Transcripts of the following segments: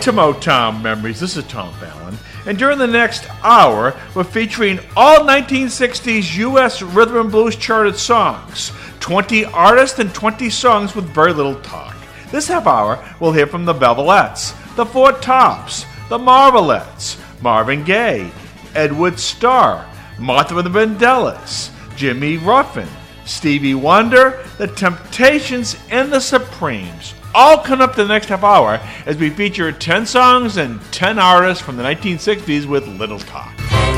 to Motown Memories. This is Tom Fallon. And during the next hour, we're featuring all 1960s U.S. rhythm and blues charted songs. 20 artists and 20 songs with very little talk. This half hour, we'll hear from the Bevelettes, the Four Tops, the Marvelettes, Marvin Gaye, Edward Starr, Martha and the Vandellas, Jimmy Ruffin, Stevie Wonder, The Temptations, and The Supremes. All come up to the next half hour as we feature 10 songs and 10 artists from the 1960s with little talk.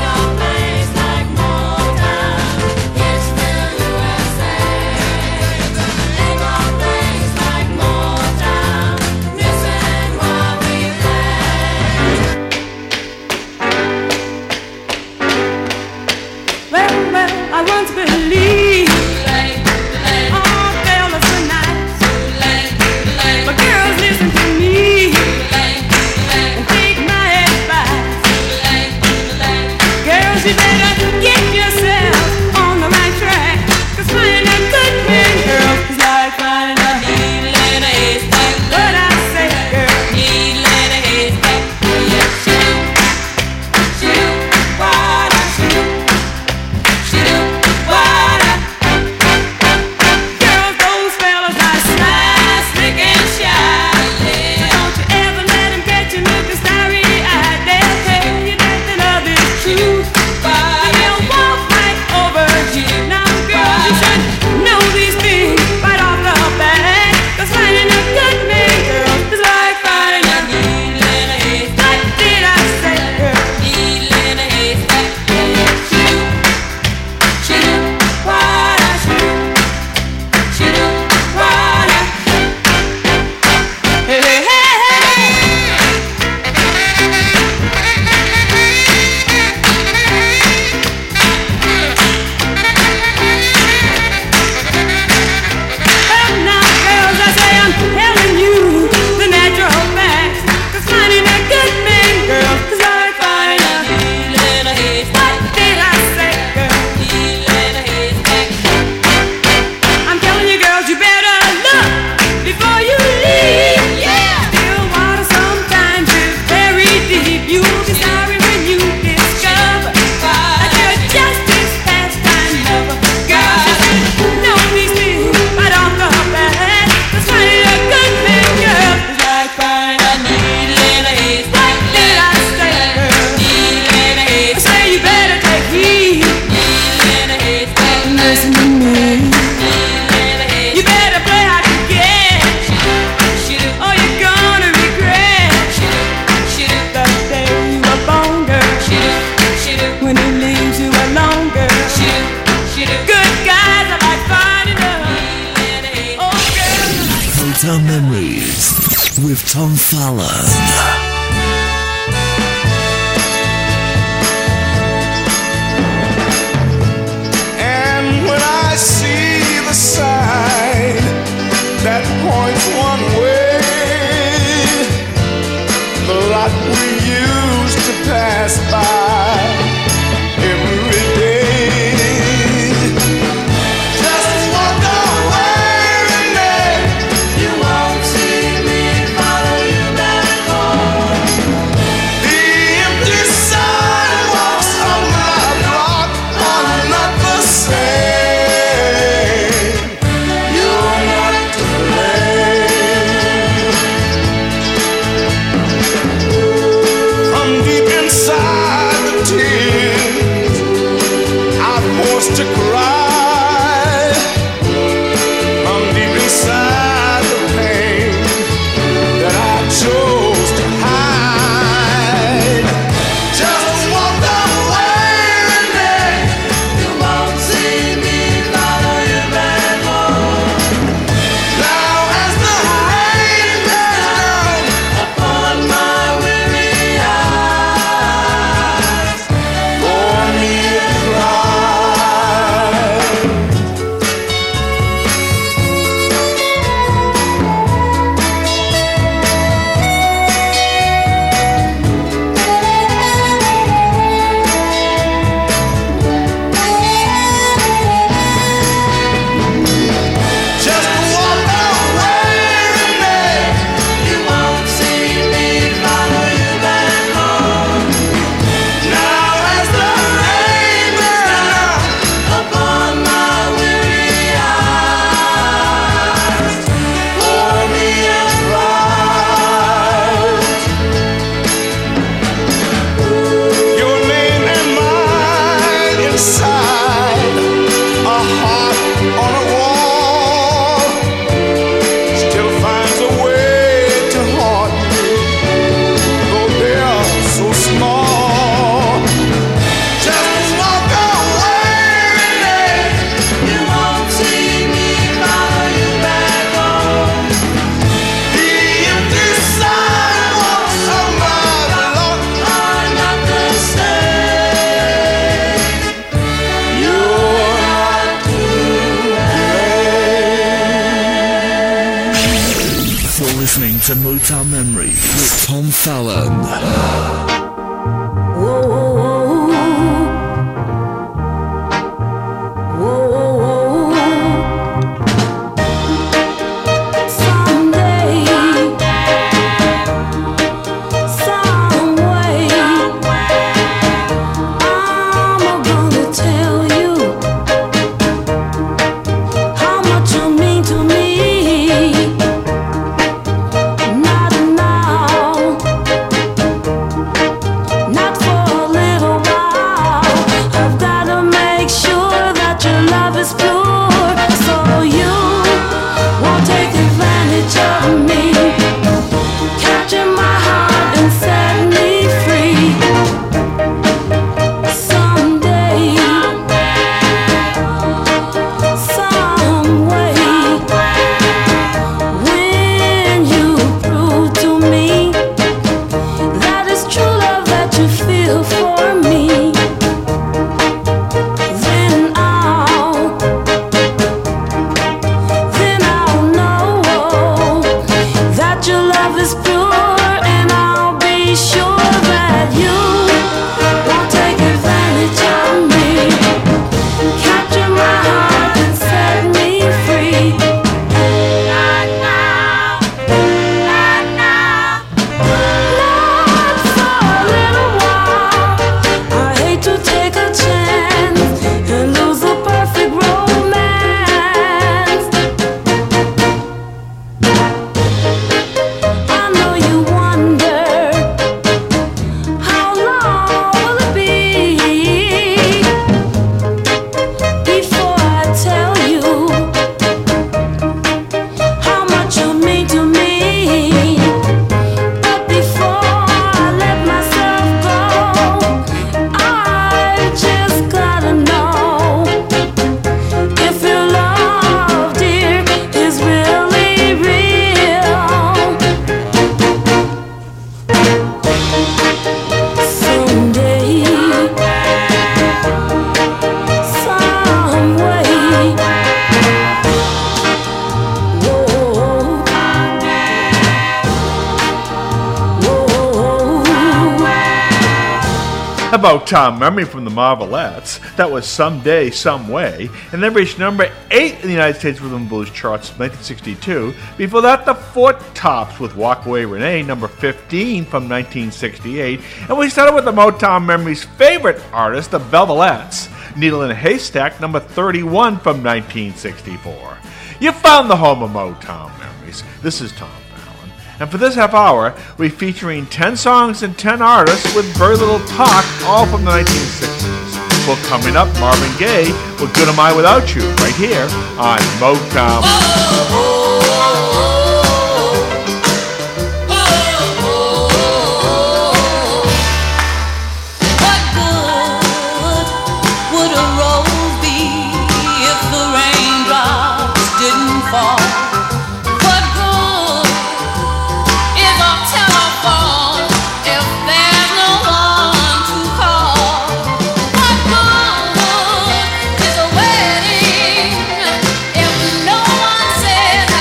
I once believed all fellas were nice, but girls listen to me and take my advice. Girls, you better get yourself on the right track, 'cause finding a good man, girl, is like finding a needle in a haystack. What I say, girl, needle in a haystack. Yeah, shoot, what I shoot. Memories with Tom Fallon. And when I see the sign that points one way, the lot we used to pass by every day, just walk away, Renee. You won't see me follow you back home. beside a heart on a wall still finds a way to haunt me, though they are so small. Just walk away, Renee. You won't see me follow you back home. The empty sidewalks of my block are not the same. You're not to blame. You're listening to Motown Memories with Tom Fallon. About Tom Memory from the Marvelettes. That was Someday, Some Way, and then reached number 8 in the United States Rhythm and Blues charts in 1962. Before that, the Four Tops with Walk Away Renee, number 15 from 1968. And we started with the Motown Memory's favorite artist, the Velvelettes. Needle in a Haystack, number 31 from 1964. You found the home of Motown Memories. This is Tom Fallon. And for this half hour, we're featuring 10 songs and 10 artists with very little talk, all from the 1960s. Well, coming up, Marvin Gaye with Good Am I Without You, right here on Motown. What good would a rose be if the raindrops didn't fall? What good is a telephone if there's no one to call? What good is a wedding if no one says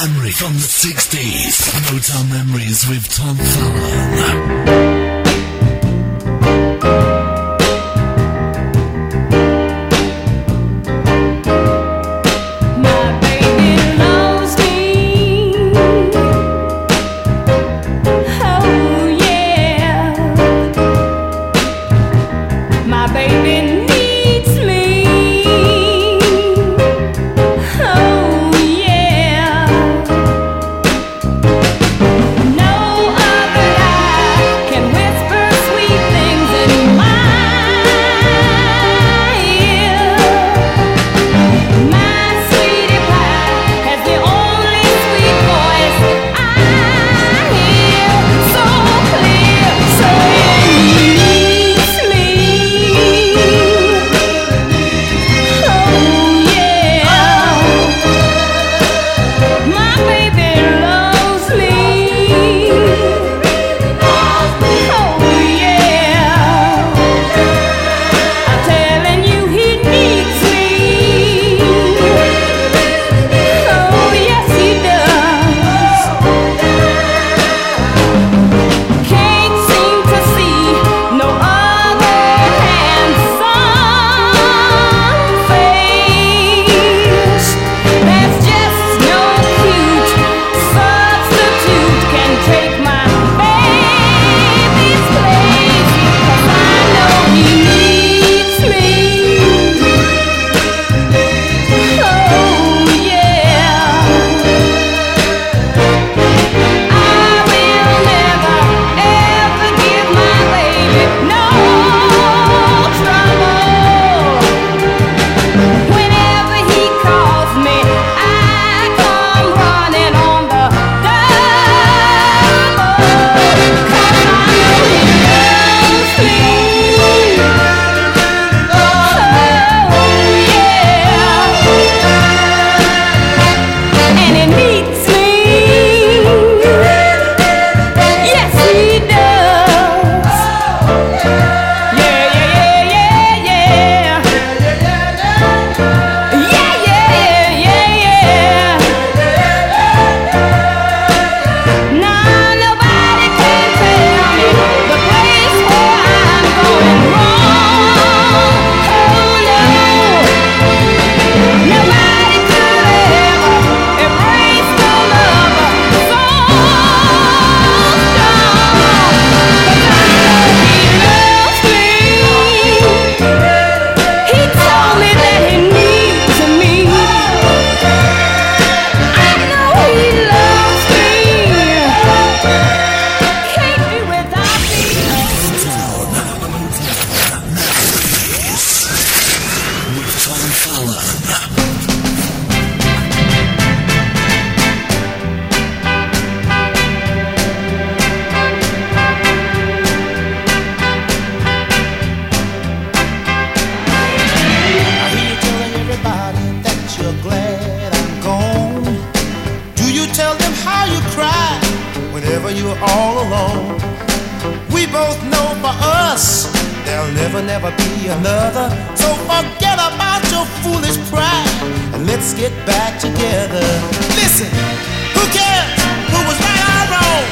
memory from the 60s. Motown Memories with Tom Fallon. Never be another. So forget about your foolish pride and let's get back together. Listen, who cares who was right or wrong?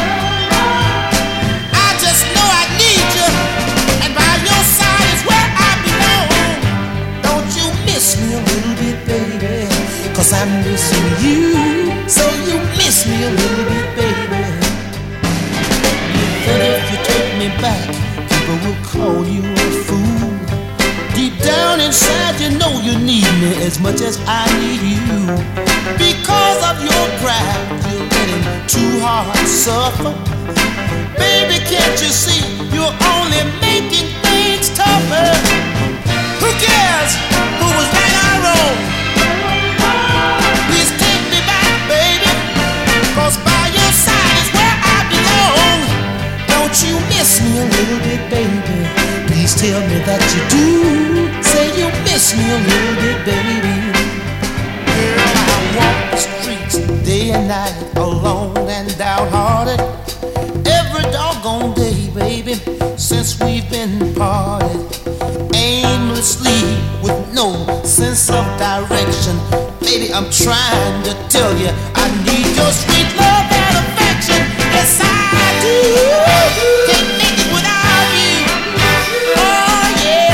I just know I need you, and by your side is where I belong. Don't you miss me a little bit, baby? 'Cause I'm missing you. Say you miss me a little bit, baby. But if you take me back, people will call you a fool. Deep down inside you know you need me as much as I need you. Because of your pride you're letting two hearts suffer. Baby, can't you see you're only making things tougher? Who cares who was right or wrong? Please take me back, baby, 'cause by your side is where I belong. Don't you miss me a little bit, baby? Please tell me that you do. Say you miss me a little bit, baby. Girl, I walk the streets day and night, alone and downhearted. Every doggone day, baby, since we've been parted. Aimlessly, with no sense of direction. Baby, I'm trying to tell you, I need your sweet love and affection. Yes, I do. Can't make it without you. Oh, yeah.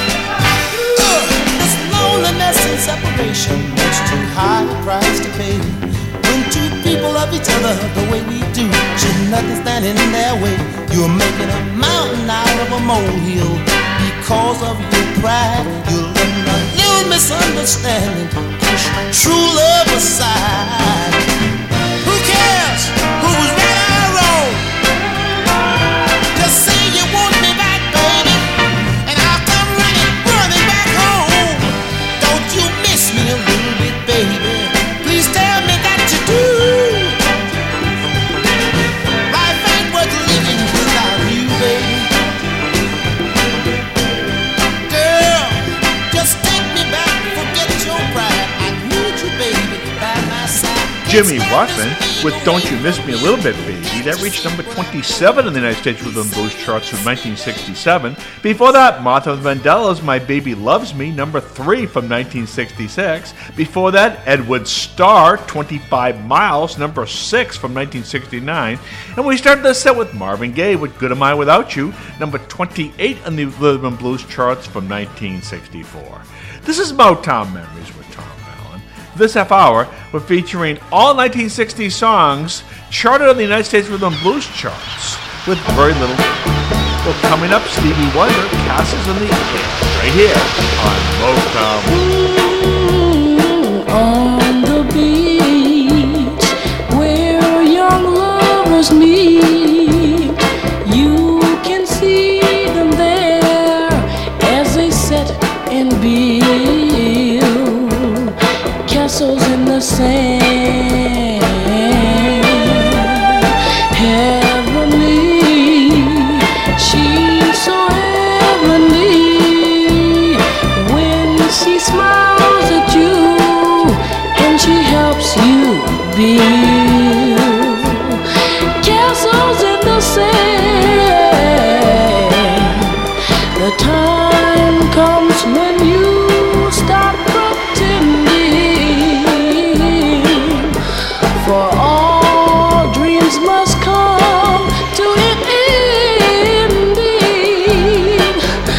This loneliness and separation is too high a price to pay. When two people love each other the way we do, should nothing standing in their way. You're making a mountain out of a molehill because of your pride. You're letting a little misunderstanding push true love aside. Who cares who's right or wrong? Just say you want me back, baby, and I'll come running back home. Don't you miss me a little bit, baby? Please tell me that you do. Life ain't worth living without you, baby. Girl, just take me back, forget your pride. I need you, baby, by my side. Jimmy Ruffin with Don't You Miss Me a Little Bit, Baby. That reached number 27 in the United States Rhythm and Blues charts from 1967. Before that, Martha Vandellas, My Baby Loves Me, number 3 from 1966. Before that, Edward Starr, 25 Miles, number 6 from 1969. And we started the set with Marvin Gaye with Good Am I Without You, number 28 in the Rhythm and Blues charts from 1964. This is Motown Memories with Tom Allen. This half hour, we're featuring all 1960s songs charted on the United States Rhythm and Blues charts with very little. Well, coming up, Stevie Wonder, Castles in the Air, right here on Motown. On the beach where young lovers meet, you can see them there as they sit and build castles in the sand. Heavenly, she's so heavenly when she smiles at you and she helps you build castles in the sand. The time comes when you stop pretending, for all dreams must come to an ending.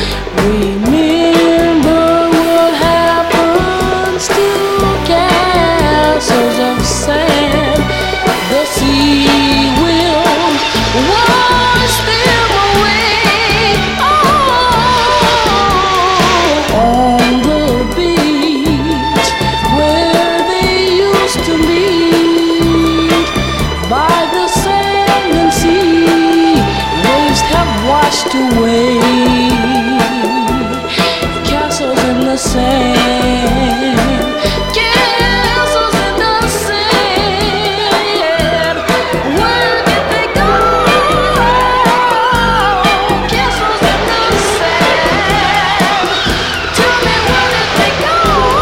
Remember what happens to castles of sand. The sea will wash them away. Oh, on the beach where they used to meet, by the sand and sea, waves have washed away castles in the sand. Castles in the sand. Where did they go? Castles in the sand. Tell me, where did they go?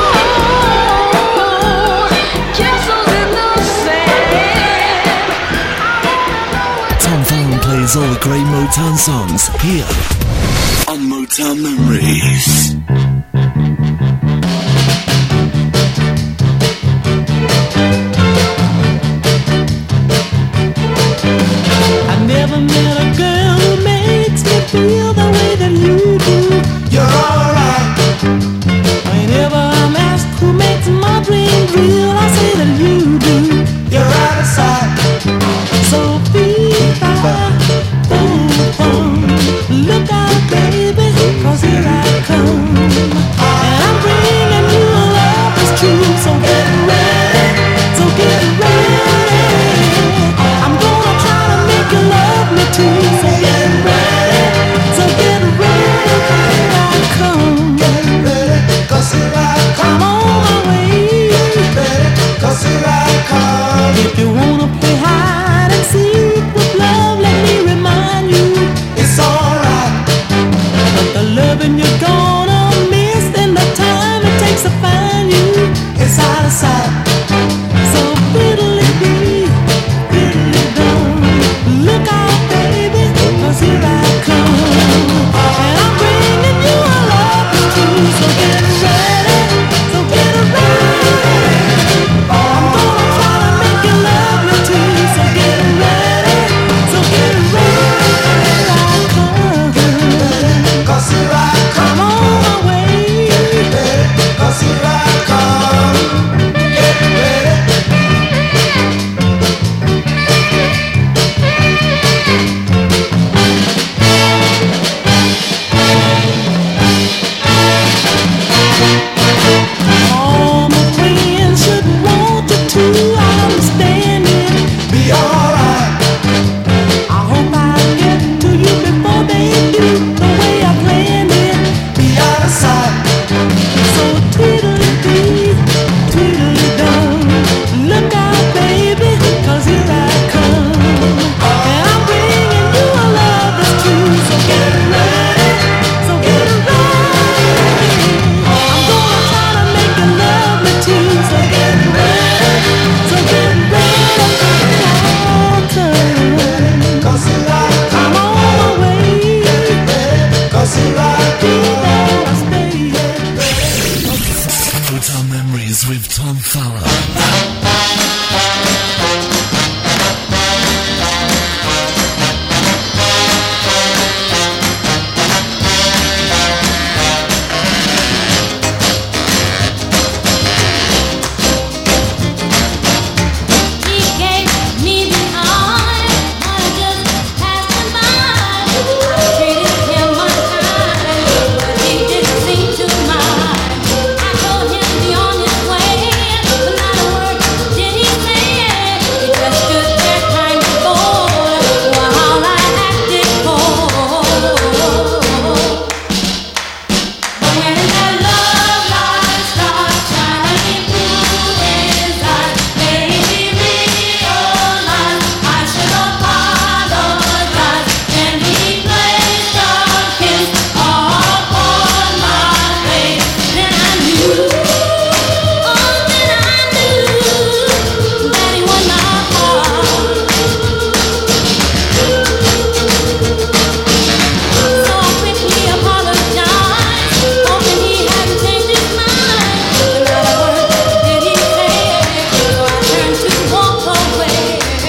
Castles in the sand. Tom Fallon plays all the great Motown songs here on Motown Memories. I never met a girl who makes me feel the way that you do. You're alright. Whenever I'm asked who makes my dreams real, I say that you do. You're out of sight. So fever, boom, boom. Look out, baby, 'cause here I come. And I'm bringing you love that's true. So get ready, so get ready. I'm gonna try to make you love me too. So get ready, so get ready. Here I come. Get ready, 'cause here I come. I'm on my way. with Tom Fowler. He gave me the eye, I just passed him by. I treated him unkind, but he didn't seem to mind. I told him to be on his way, but not a word did he say. He just stood there kind of bored while I acted cold. But when that love light started shining through his eyes, made me realize I should apologize. Then he placed a kiss upon my face. Then I knew, oh, then I knew that he won my heart. So I quickly apologized, hoping he hadn't changed his mind. But not a word did he say, so I turned to walk away.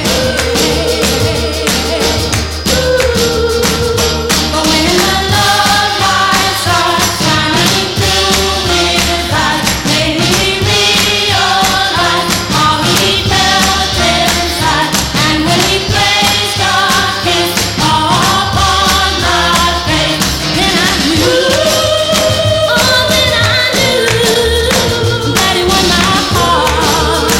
But when the love light started shining through his eyes, made me realize how he felt inside. And when he placed a kiss upon my face, then I knew, oh, then I knew that he won my heart.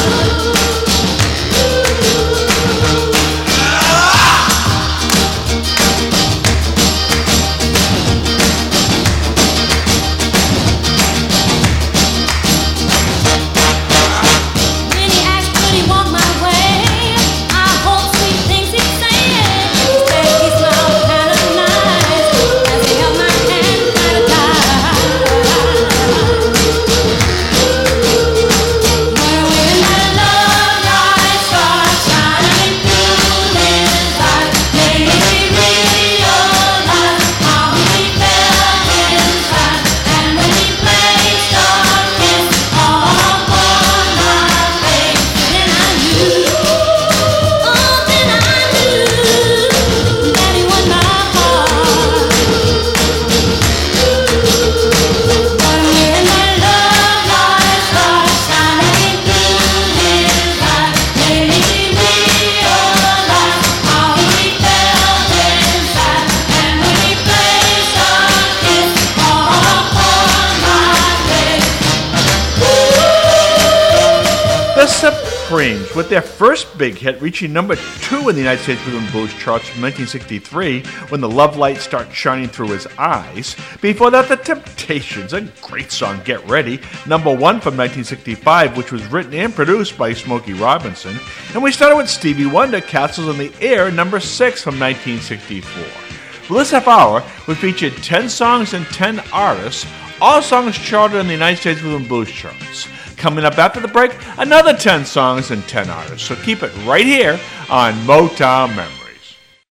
Then he asked, could he walk my way? I hope sweet things he'd say. He said he smiled kind of nice as he held my hand kind of tight. But when that love light started shining through his eyes, made me realize how he felt inside. And when he placed a kiss upon my face, then I knew, oh, then I knew that he won my heart. But when that love light started shining through his eyes, made me realize how he felt inside. And when he placed a kiss upon my face. The Supremes, with their first big hit reaching number 2 in the United States Rhythm and Blues charts from 1963, when the love light starts shining through his eyes. Before that, The Temptations, a great song, Get Ready, number 1 from 1965, which was written and produced by Smokey Robinson. And we started with Stevie Wonder, Castles in the Air, number 6 from 1964. Well, this half hour, we featured 10 songs and 10 artists, all songs charted in the United States Rhythm and Blues charts. Coming up after the break, another 10 songs and 10 artists. So keep it right here on Motown Memories.